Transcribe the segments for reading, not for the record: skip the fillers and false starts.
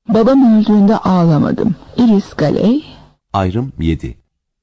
Babam öldüğünde ağlamadım. Iris Galey. Ayrım 7.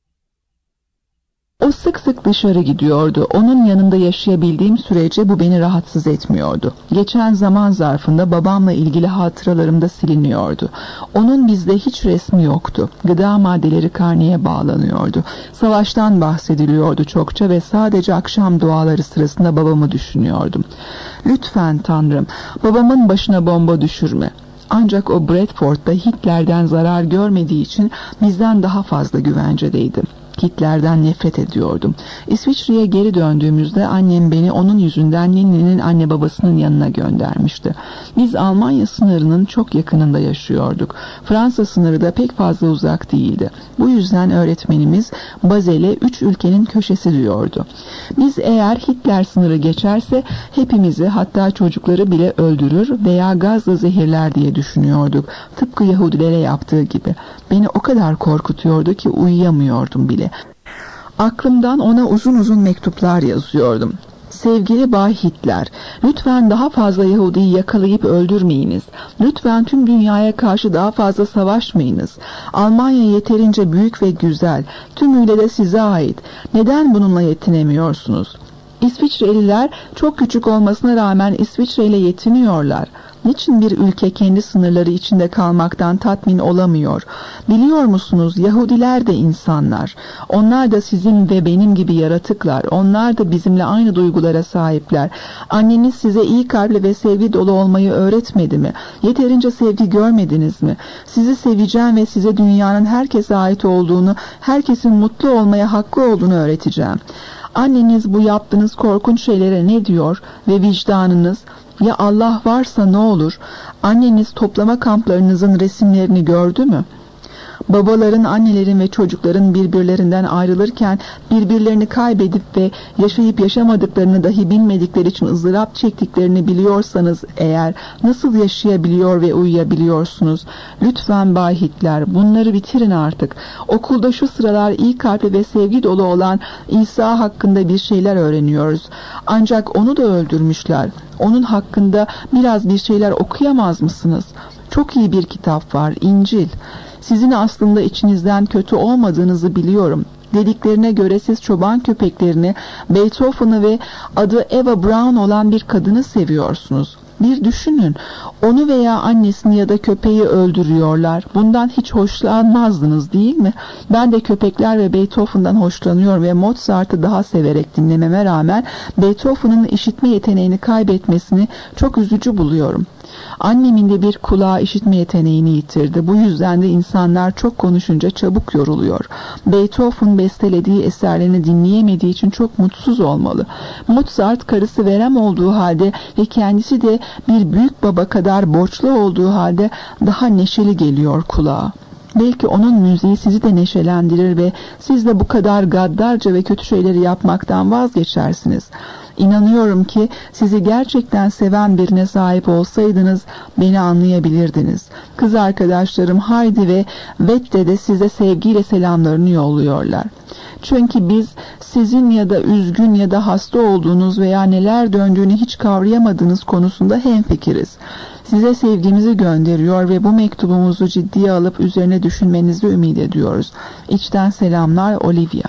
O sık sık dışarı gidiyordu. Onun yanında yaşayabildiğim sürece bu beni rahatsız etmiyordu. Geçen zaman zarfında babamla ilgili hatıralarım da siliniyordu. Onun bizde hiç resmi yoktu. Gıda maddeleri karneye bağlanıyordu. Savaştan bahsediliyordu çokça ve sadece akşam duaları sırasında babamı düşünüyordum. Lütfen Tanrım, babamın başına bomba düşürme. Ancak o Bradford'da Hitler'den zarar görmediği için bizden daha fazla güvencedeydi. Hitler'den nefret ediyordum. İsviçre'ye geri döndüğümüzde annem beni onun yüzünden Ninni'nin anne babasının yanına göndermişti. Biz Almanya sınırının çok yakınında yaşıyorduk. Fransa sınırı da pek fazla uzak değildi. Bu yüzden öğretmenimiz Basel'e 3 ülkenin köşesi diyordu. Biz eğer Hitler sınırı geçerse hepimizi, hatta çocukları bile öldürür veya gazla zehirler diye düşünüyorduk. Tıpkı Yahudilere yaptığı gibi. Beni o kadar korkutuyordu ki uyuyamıyordum bile. Aklımdan ona uzun uzun mektuplar yazıyordum. Sevgili Bay Hitler, lütfen daha fazla Yahudi'yi yakalayıp öldürmeyiniz. Lütfen tüm dünyaya karşı daha fazla savaşmayınız. Almanya yeterince büyük ve güzel. Tümüyle de size ait. Neden bununla yetinemiyorsunuz? İsviçreliler çok küçük olmasına rağmen İsviçre ile yetiniyorlar. Niçin bir ülke kendi sınırları içinde kalmaktan tatmin olamıyor? Biliyor musunuz, Yahudiler de insanlar. Onlar da sizin ve benim gibi yaratıklar. Onlar da bizimle aynı duygulara sahipler. Anneniz size iyi kalpli ve sevgi dolu olmayı öğretmedi mi? Yeterince sevgi görmediniz mi? Sizi seveceğim ve size dünyanın herkese ait olduğunu, herkesin mutlu olmaya hakkı olduğunu öğreteceğim. Anneniz bu yaptığınız korkunç şeylere ne diyor ve vicdanınız? Ya Allah varsa ne olur? Anneniz toplama kamplarınızın resimlerini gördü mü? Babaların, annelerin ve çocukların birbirlerinden ayrılırken birbirlerini kaybedip ve yaşayıp yaşamadıklarını dahi bilmedikleri için ızdırap çektiklerini biliyorsanız eğer, nasıl yaşayabiliyor ve uyuyabiliyorsunuz? Lütfen Bay Hitler, bunları bitirin artık. Okulda şu sıralar iyi kalpli ve sevgi dolu olan İsa hakkında bir şeyler öğreniyoruz. Ancak onu da öldürmüşler. Onun hakkında biraz bir şeyler okuyamaz mısınız? Çok iyi bir kitap var, İncil. Sizin aslında içinizden kötü olmadığınızı biliyorum. Dediklerine göre siz çoban köpeklerini, Beethoven'ı ve adı Eva Braun olan bir kadını seviyorsunuz. Bir düşünün, onu veya annesini ya da köpeği öldürüyorlar. Bundan hiç hoşlanmazdınız değil mi? Ben de köpekler ve Beethoven'dan hoşlanıyor ve Mozart'ı daha severek dinlememe rağmen Beethoven'ın işitme yeteneğini kaybetmesini çok üzücü buluyorum. Annemin de bir kulağı işitme yeteneğini yitirdi. Bu yüzden de insanlar çok konuşunca çabuk yoruluyor. Beethoven bestelediği eserlerini dinleyemediği için çok mutsuz olmalı. Mozart karısı verem olduğu halde ve kendisi de bir büyük baba kadar borçlu olduğu halde daha neşeli geliyor kulağa. Belki onun müziği sizi de neşelendirir ve siz de bu kadar gaddarca ve kötü şeyleri yapmaktan vazgeçersiniz. İnanıyorum ki sizi gerçekten seven birine sahip olsaydınız beni anlayabilirdiniz. Kız arkadaşlarım Heidi ve Vette de size sevgiyle selamlarını yolluyorlar. Çünkü biz sizin ya da üzgün ya da hasta olduğunuz veya neler döndüğünü hiç kavrayamadığınız konusunda hemfikiriz. Size sevgimizi gönderiyor ve bu mektubumuzu ciddiye alıp üzerine düşünmenizi ümit ediyoruz. İçten selamlar, Olivia.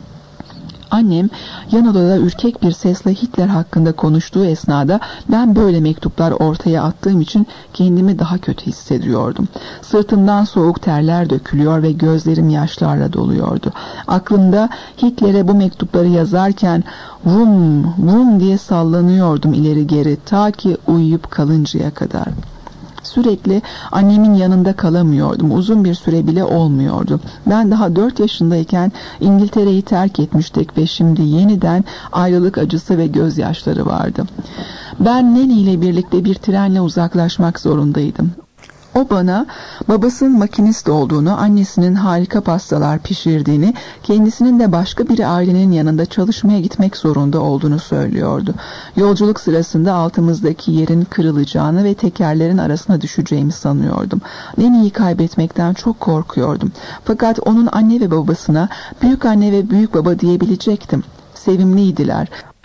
Annem yan odada ürkek bir sesle Hitler hakkında konuştuğu esnada ben böyle mektuplar ortaya attığım için kendimi daha kötü hissediyordum. Sırtımdan soğuk terler dökülüyor ve gözlerim yaşlarla doluyordu. Aklımda Hitler'e bu mektupları yazarken vum vum diye sallanıyordum ileri geri ta ki uyuyup kalıncaya kadar. Sürekli annemin yanında kalamıyordum. Uzun bir süre bile olmuyordu. Ben daha 4 yaşındayken İngiltere'yi terk etmiştik ve şimdi yeniden ayrılık acısı ve gözyaşları vardı. Ben Neni ile birlikte bir trenle uzaklaşmak zorundaydım. O bana babasının makinist olduğunu, annesinin harika pastalar pişirdiğini, kendisinin de başka bir ailenin yanında çalışmaya gitmek zorunda olduğunu söylüyordu. Yolculuk sırasında altımızdaki yerin kırılacağını ve tekerlerin arasına düşeceğimi sanıyordum. Neni'yi kaybetmekten çok korkuyordum. Fakat onun anne ve babasına büyük anne ve büyük baba diyebilecektim. Sevimliydiler.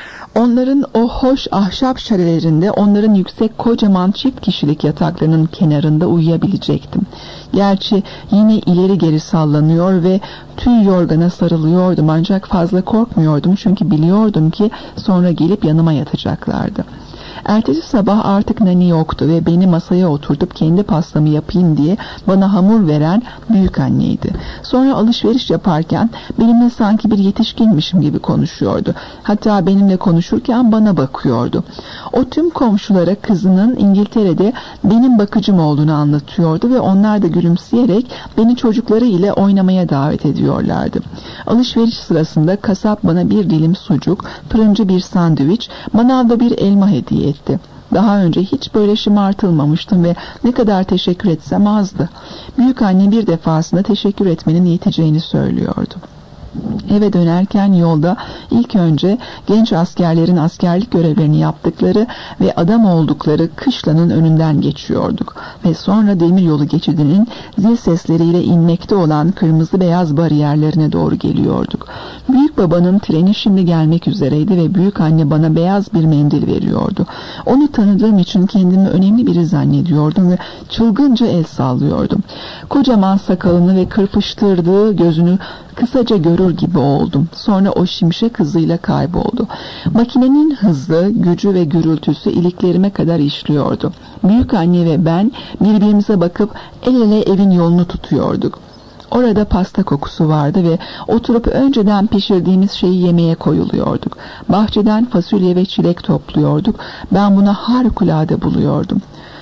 Onların o hoş ahşap şarelerinde, onların yüksek kocaman çift kişilik yataklarının kenarında uyuyabilecektim. Gerçi yine ileri geri sallanıyor ve tüy yorgana sarılıyordum, ancak fazla korkmuyordum çünkü biliyordum ki sonra gelip yanıma yatacaklardı. Ertesi sabah artık Nani yoktu ve beni masaya oturtup kendi pastamı yapayım diye bana hamur veren büyük anneydi. Sonra alışveriş yaparken benimle sanki bir yetişkinmişim gibi konuşuyordu. Hatta benimle konuşurken bana bakıyordu. O tüm komşulara kızının İngiltere'de benim bakıcım olduğunu anlatıyordu ve onlar da gülümseyerek beni çocukları ile oynamaya davet ediyorlardı. Alışveriş sırasında kasap bana bir dilim sucuk, fırıncı bir sandviç, manavda bir elma hediye etti. Daha önce hiç böyle şımartılmamıştım ve ne kadar teşekkür etsem azdı. Büyük anne bir defasında teşekkür etmenin yeteceğini söylüyordu. Eve dönerken yolda ilk önce genç askerlerin askerlik görevlerini yaptıkları ve adam oldukları kışlanın önünden geçiyorduk ve sonra demiryolu geçidinin zil sesleriyle inmekte olan kırmızı beyaz bariyerlerine doğru geliyorduk. Büyük babanın treni şimdi gelmek üzereydi ve büyük anne bana beyaz bir mendil veriyordu. Onu tanıdığım için kendimi önemli biri zannediyordum ve çılgınca el sallıyordum. Kocaman sakalını ve kırpıştırdığı gözünü kısaca görür gibi oldum. Sonra o şimşek hızıyla kayboldu. Makinenin hızı, gücü ve gürültüsü iliklerime kadar işliyordu. Büyük anne ve ben birbirimize bakıp el ele evin yolunu tutuyorduk. Orada pasta kokusu vardı ve oturup önceden pişirdiğimiz şeyi yemeye koyuluyorduk. Bahçeden fasulye ve çilek topluyorduk. Ben bunu harikulade buluyordum.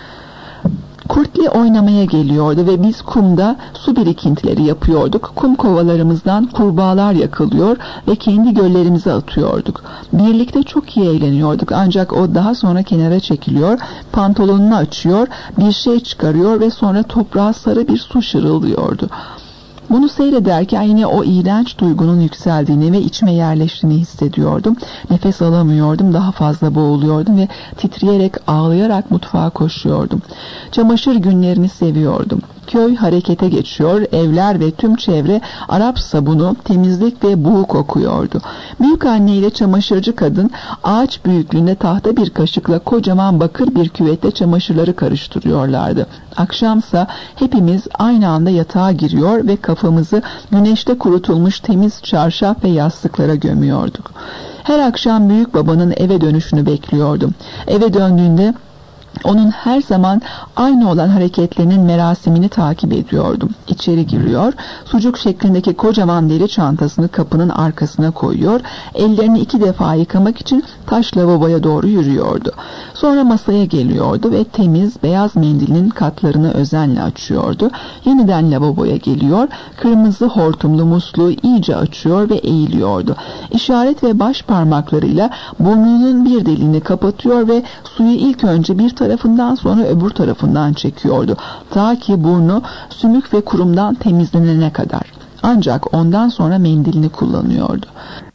Kurtli oynamaya geliyordu ve biz kumda su birikintileri yapıyorduk. Kum kovalarımızdan kurbağalar yakılıyor ve kendi göllerimize atıyorduk. Birlikte çok iyi eğleniyorduk, ancak o daha sonra kenara çekiliyor, pantolonunu açıyor, bir şey çıkarıyor ve sonra toprağa sarı bir su şırıldıyordu. Bunu seyrederken yine o iğrenç duygunun yükseldiğini ve içime yerleştiğini hissediyordum. Nefes alamıyordum, daha fazla boğuluyordum ve titreyerek, ağlayarak mutfağa koşuyordum. Çamaşır günlerini seviyordum. Köy harekete geçiyor, evler ve tüm çevre Arap sabunu, temizlik ve buğu kokuyordu. Büyük anne ile çamaşırcı kadın ağaç büyüklüğünde tahta bir kaşıkla kocaman bakır bir küvette çamaşırları karıştırıyorlardı. Akşamsa hepimiz aynı anda yatağa giriyor ve kafamızı güneşte kurutulmuş temiz çarşaf ve yastıklara gömüyorduk. Her akşam büyük babanın eve dönüşünü bekliyordum. Eve döndüğünde onun her zaman aynı olan hareketlerinin merasimini takip ediyordum. İçeri giriyor, sucuk şeklindeki kocaman deri çantasını kapının arkasına koyuyor, ellerini 2 defa yıkamak için taş lavaboya doğru yürüyordu. Sonra masaya geliyordu ve temiz beyaz mendilinin katlarını özenle açıyordu. Yeniden lavaboya geliyor, kırmızı hortumlu musluğu iyice açıyor ve eğiliyordu. İşaret ve baş parmaklarıyla burnunun bir deliğini kapatıyor ve suyu ilk önce bir tarafından sonra öbür tarafından çekiyordu. Ta ki burnu sümük ve kurumdan temizlenene kadar. Ancak ondan sonra mendilini kullanıyordu.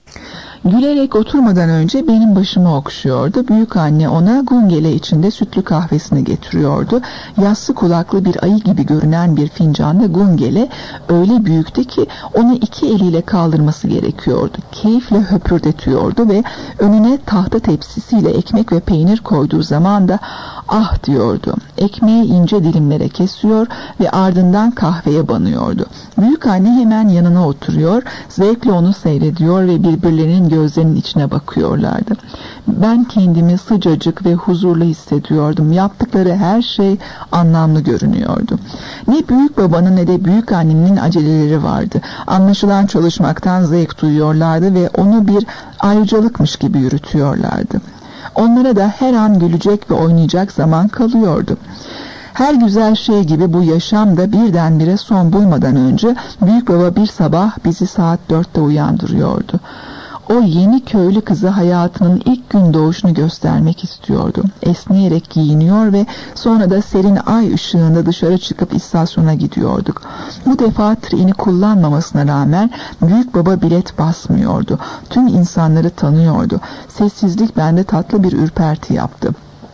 Gülerek oturmadan önce benim başımı okşuyordu. Büyük anne ona gungele içinde sütlü kahvesini getiriyordu. Yassı kulaklı bir ayı gibi görünen bir fincanda gungele öyle büyüktü ki onu 2 eliyle kaldırması gerekiyordu. Keyifle höpürdetiyordu ve önüne tahta tepsisiyle ekmek ve peynir koyduğu zaman da ah diyordu. Ekmeği ince dilimlere kesiyor ve ardından kahveye banıyordu. Büyük anne hemen yanına oturuyor, zevkle onu seyrediyor ve birbirlerinin gözlerinin içine bakıyorlardı. Ben kendimi sıcacık ve huzurlu hissediyordum. Yaptıkları her şey anlamlı görünüyordu. Ne büyük babanın ne de büyük annenin aceleleri vardı. Anlaşılan çalışmaktan zevk duyuyorlardı ve onu bir ayrıcalıkmış gibi yürütüyorlardı. Onlara da her an gülecek ve oynayacak zaman kalıyordu. Her güzel şey gibi bu yaşam da birdenbire son bulmadan önce büyük baba bir sabah bizi saat 4'te uyandırıyordu. O yeni köylü kızı hayatının ilk gün doğuşunu göstermek istiyordu. Esneyerek giyiniyor ve sonra da serin ay ışığında dışarı çıkıp istasyona gidiyorduk. Bu defa treni kullanmamasına rağmen büyük baba bilet basmıyordu. Tüm insanları tanıyordu. Sessizlik bende tatlı bir ürperti yaptı.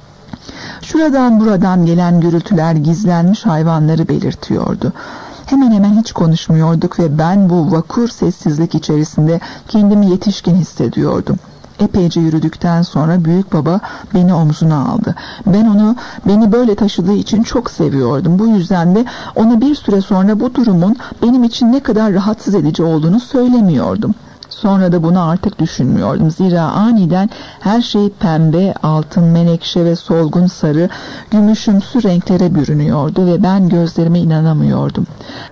Şuradan buradan gelen gürültüler gizlenmiş hayvanları belirtiyordu. Hemen hemen hiç konuşmuyorduk ve ben bu vakur sessizlik içerisinde kendimi yetişkin hissediyordum. Epeyce yürüdükten sonra büyük baba beni omzuna aldı. Ben onu beni böyle taşıdığı için çok seviyordum. Bu yüzden de ona bir süre sonra bu durumun benim için ne kadar rahatsız edici olduğunu söylemiyordum. Sonra da bunu artık düşünmüyordum. Zira aniden her şey pembe, altın, menekşe ve solgun sarı, gümüşümsü renklere bürünüyordu ve ben gözlerime inanamıyordum.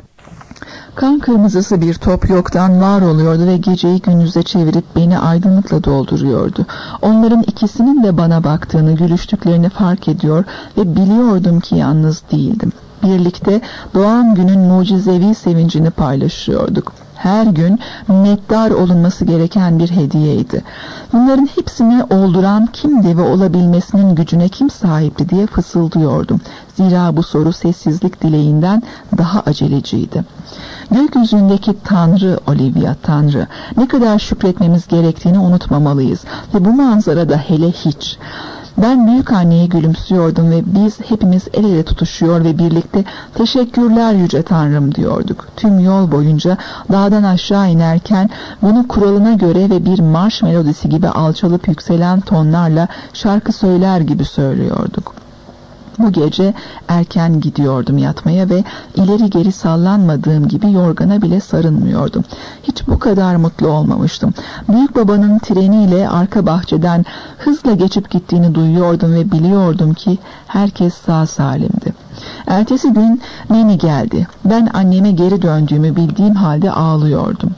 Kan kırmızısı bir top yoktan var oluyordu ve geceyi gündüze çevirip beni aydınlıkla dolduruyordu. Onların ikisinin de bana baktığını, gülüştüklerini fark ediyor ve biliyordum ki yalnız değildim. Birlikte doğan günün mucizevi sevincini paylaşıyorduk. Her gün minnettar olunması gereken bir hediyeydi. Bunların hepsini olduran kimdi ve olabilmesinin gücüne kim sahipti diye fısıldıyordum. Zira bu soru sessizlik dileğinden daha aceleciydi. Gökyüzündeki Tanrı, Olivia, Tanrı. Ne kadar şükretmemiz gerektiğini unutmamalıyız. Ve bu manzarada hele hiç. Ben büyük anneye gülümsüyordum ve biz hepimiz el ele tutuşuyor ve birlikte teşekkürler yüce Tanrım diyorduk. Tüm yol boyunca dağdan aşağı inerken bunu kuralına göre ve bir marş melodisi gibi alçalıp yükselen tonlarla şarkı söyler gibi söylüyorduk. Bu gece erken gidiyordum yatmaya ve ileri geri sallanmadığım gibi yorgana bile sarılmıyordum. Hiç bu kadar mutlu olmamıştım. Büyük babanın treniyle arka bahçeden hızla geçip gittiğini duyuyordum ve biliyordum ki herkes sağ salimdi. Ertesi gün Neni geldi. Ben anneme geri döndüğümü bildiğim halde ağlıyordum.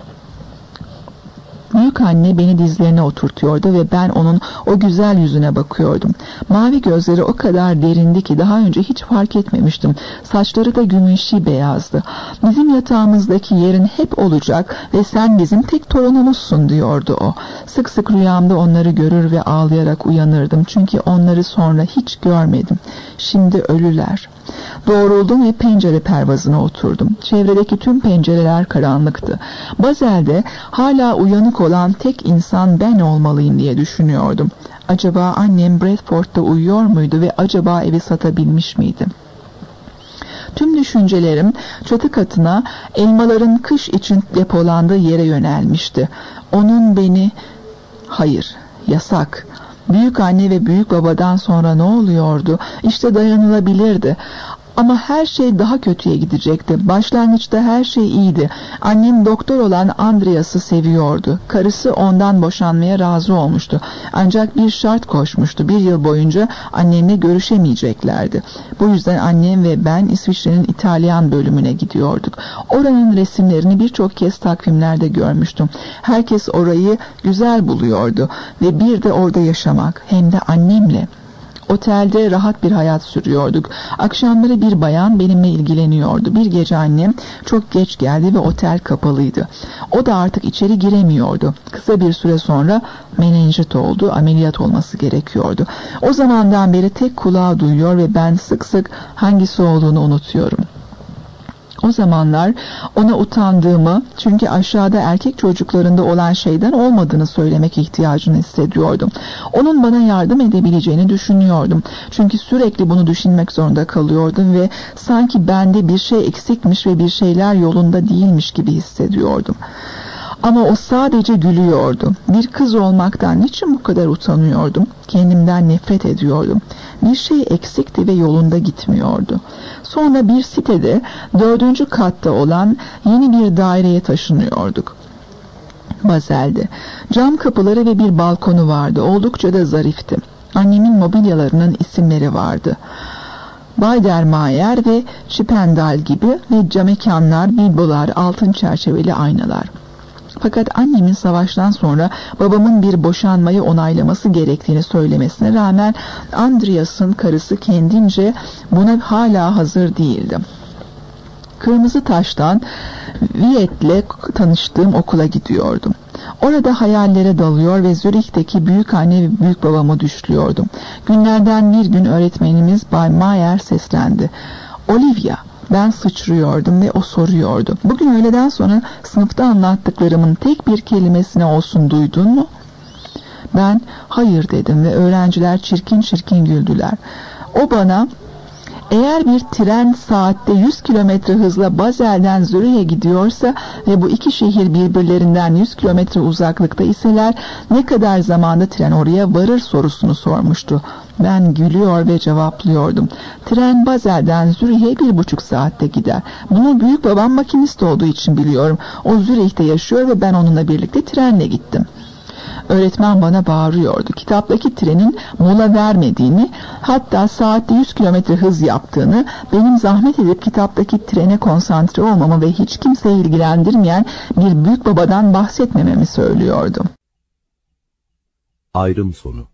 Büyük anne beni dizlerine oturtuyordu ve ben onun o güzel yüzüne bakıyordum. Mavi gözleri o kadar derindi ki daha önce hiç fark etmemiştim. Saçları da gümüşi beyazdı. Bizim yatağımızdaki yerin hep olacak ve sen bizim tek torunumuzsun diyordu o. Sık sık rüyamda onları görür ve ağlayarak uyanırdım. Çünkü onları sonra hiç görmedim. Şimdi ölüler. Doğruldum ve pencere pervazına oturdum. Çevredeki tüm pencereler karanlıktı. Bazel'de hala uyanık olan tek insan ben olmalıyım diye düşünüyordum. Acaba annem Bradford'da uyuyor muydu ve acaba evi satabilmiş miydi? Tüm düşüncelerim çatı katına, elmaların kış için depolandığı yere yönelmişti. Onun beni... Hayır, yasak. Büyük anne ve büyük babadan sonra ne oluyordu? İşte dayanılabilirdi. Ama her şey daha kötüye gidecekti. Başlangıçta her şey iyiydi. Annem doktor olan Andreas'ı seviyordu. Karısı ondan boşanmaya razı olmuştu. Ancak bir şart koşmuştu. 1 yıl boyunca annemle görüşemeyeceklerdi. Bu yüzden annem ve ben İsviçre'nin İtalyan bölümüne gidiyorduk. Oranın resimlerini birçok kez takvimlerde görmüştüm. Herkes orayı güzel buluyordu ve bir de orada yaşamak, hem de annemle. Otelde rahat bir hayat sürüyorduk. Akşamları bir bayan benimle ilgileniyordu. Bir gece annem çok geç geldi ve otel kapalıydı. O da artık içeri giremiyordu. Kısa bir süre sonra menenjit oldu. Ameliyat olması gerekiyordu. O zamandan beri tek kulağı duyuyor ve ben sık sık hangisi olduğunu unutuyorum. O zamanlar ona utandığımı, çünkü aşağıda erkek çocuklarında olan şeyden olmadığını söylemek ihtiyacını hissediyordum. Onun bana yardım edebileceğini düşünüyordum. Çünkü sürekli bunu düşünmek zorunda kalıyordum ve sanki bende bir şey eksikmiş ve bir şeyler yolunda değilmiş gibi hissediyordum. Ama o sadece gülüyordu. Bir kız olmaktan niçin bu kadar utanıyordum? Kendimden nefret ediyordum. Bir şey eksikti ve yolunda gitmiyordu. Sonra bir sitede 4. katta olan yeni bir daireye taşınıyorduk. Bazel'de. Cam kapıları ve bir balkonu vardı. Oldukça da zarifti. Annemin mobilyalarının isimleri vardı. Biedermeier ve Chippendale gibi ve camekanlar, biblolar, altın çerçeveli aynalar. Fakat annemin savaştan sonra babamın bir boşanmayı onaylaması gerektiğini söylemesine rağmen Andreas'ın karısı kendince buna hala hazır değildi. Kırmızı Taş'tan Viet'le tanıştığım okula gidiyordum. Orada hayallere dalıyor ve Zürih'teki büyük anne ve büyük babamı düşlüyordum. Günlerden bir gün öğretmenimiz Bay Mayer seslendi. Olivia. Ben sıçrıyordum ve o soruyordu. Bugün öğleden sonra sınıfta anlattıklarımın tek bir kelimesine olsun duydun mu? Ben hayır dedim ve öğrenciler çirkin çirkin güldüler. O bana Eğer bir tren saatte 100 kilometre hızla Basel'den Zürih'e gidiyorsa ve bu iki şehir birbirlerinden 100 kilometre uzaklıkta iseler ne kadar zamanda tren oraya varır sorusunu sormuştu. Ben gülüyor ve cevaplıyordum. Tren Basel'den Zürih'e 1,5 saatte gider. Bunu büyük babam makinist olduğu için biliyorum. O Zürih'te yaşıyor ve ben onunla birlikte trenle gittim. Öğretmen bana bağırıyordu. Kitaptaki trenin mola vermediğini, hatta saatte 100 kilometre hız yaptığını, benim zahmet edip kitaptaki trene konsantre olmamı ve hiç kimseyi ilgilendirmeyen bir büyük babadan bahsetmememi söylüyordu. Ayrım sonu.